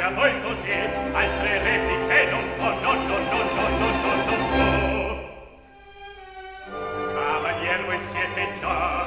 sia poi così, altre repliche non può, non può. Cavalier, voi siete già,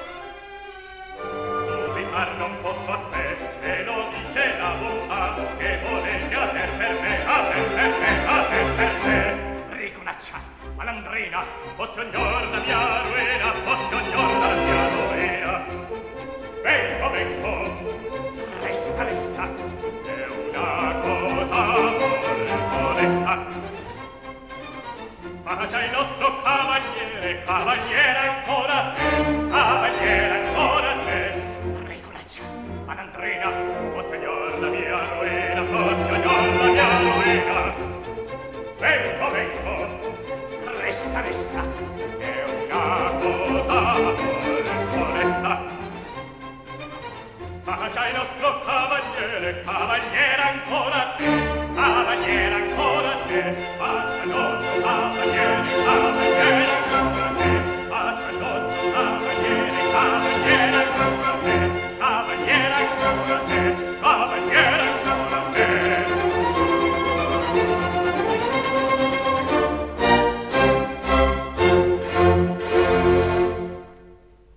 dubitar non posso a te, e lo dice la bontà, che volete aver per me, aver per me. Riconaccia, malandrina, fosse ognor la mia ruina, fosse ognor la mia ruina. Vengo, resta, è una cosa molto resta. Faccia il nostro cavaliere, cavaliere ancora te. Riconaccia, malandrina, o signor la mia ruina, o signor la mia ruina. Vengo, resta, è una cosa molto resta. Faccia il nostro cavaliere, cavaliere ancora te.